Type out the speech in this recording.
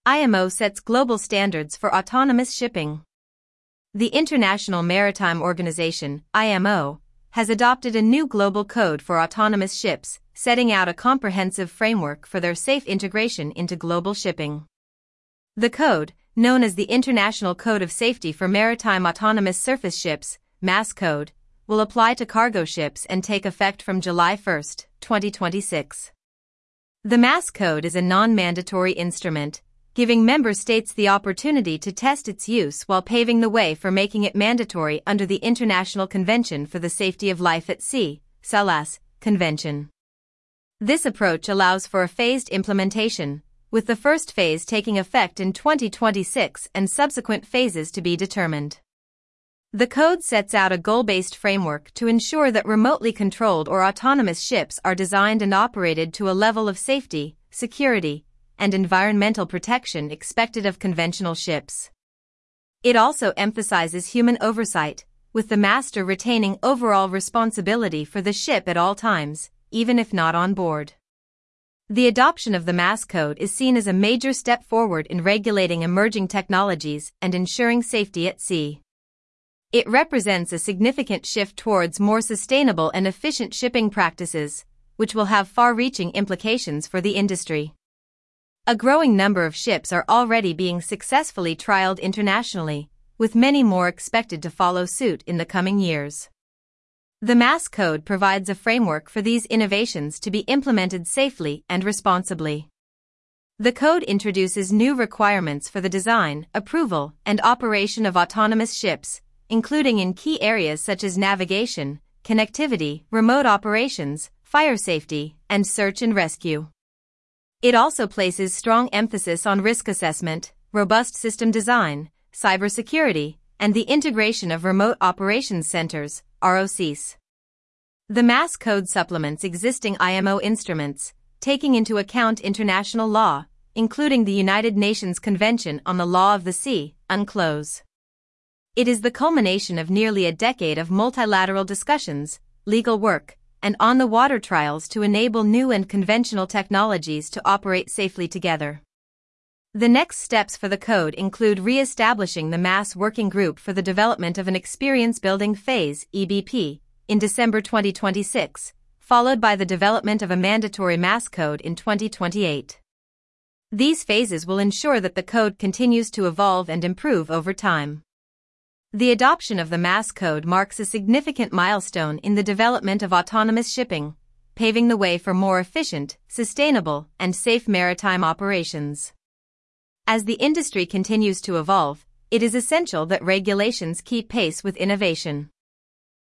IMO sets global standards for autonomous shipping. The International Maritime Organization, IMO, has adopted a new global code for autonomous ships, setting out a comprehensive framework for their safe integration into global shipping. The code, known as the International Code of Safety for Maritime Autonomous Surface Ships, MAS Code, will apply to cargo ships and take effect from July 1, 2026. The MAS Code is a non-mandatory instrument, giving member states the opportunity to test its use while paving the way for making it mandatory under the International Convention for the Safety of Life at Sea, SALAS, Convention. This approach allows for a phased implementation, with the first phase taking effect in 2026 and subsequent phases to be determined. The code sets out a goal-based framework to ensure that remotely controlled or autonomous ships are designed and operated to a level of safety, security, and environmental protection expected of conventional ships. It also emphasizes human oversight, with the master retaining overall responsibility for the ship at all times, even if not on board. The adoption of the MAS Code is seen as a major step forward in regulating emerging technologies and ensuring safety at sea. It represents a significant shift towards more sustainable and efficient shipping practices, which will have far-reaching implications for the industry. A growing number of ships are already being successfully trialed internationally, with many more expected to follow suit in the coming years. The MAS Code provides a framework for these innovations to be implemented safely and responsibly. The code introduces new requirements for the design, approval, and operation of autonomous ships, including in key areas such as navigation, connectivity, remote operations, fire safety, and search and rescue. It also places strong emphasis on risk assessment, robust system design, cybersecurity, and the integration of remote operations centers, ROCs. The MAS Code supplements existing IMO instruments, taking into account international law, including the United Nations Convention on the Law of the Sea, UNCLOS. It is the culmination of nearly a decade of multilateral discussions, legal work, and on-the-water trials to enable new and conventional technologies to operate safely together. The next steps for the code include re-establishing the MAS Working Group for the Development of an Experience Building Phase, EBP, in December 2026, followed by the development of a mandatory MAS Code in 2028. These phases will ensure that the code continues to evolve and improve over time. The adoption of the MAS Code marks a significant milestone in the development of autonomous shipping, paving the way for more efficient, sustainable, and safe maritime operations. As the industry continues to evolve, it is essential that regulations keep pace with innovation.